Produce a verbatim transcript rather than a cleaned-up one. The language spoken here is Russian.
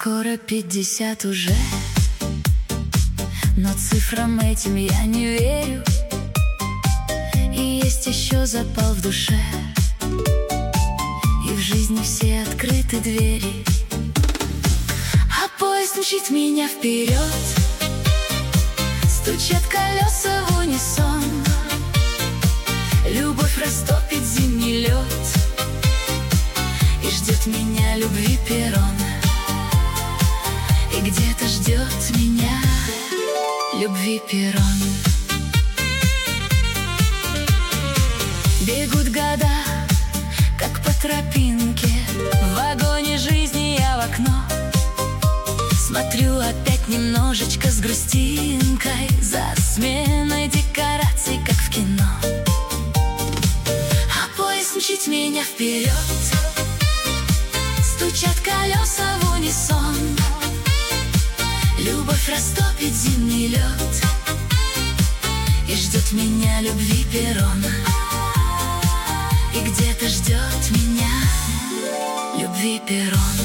Скоро пятьдесят уже, но цифрам этим я не верю. И есть еще запал в душе, и в жизни все открыты двери. А поезд мчит меня вперед, стучат колеса в унисон. Любовь растопит зимний лед, и ждет меня любви перрон. И где-то ждет меня любви перрон. Бегут года, как по тропинке, в вагоне жизни я в окно смотрю опять немножечко с грустинкой, за сменой декораций, как в кино. А поезд мчит меня вперед, стучат колеса в унисон. Любовь растопит зимний лед, и ждет меня любви перрон. И где-то ждет меня любви перрон.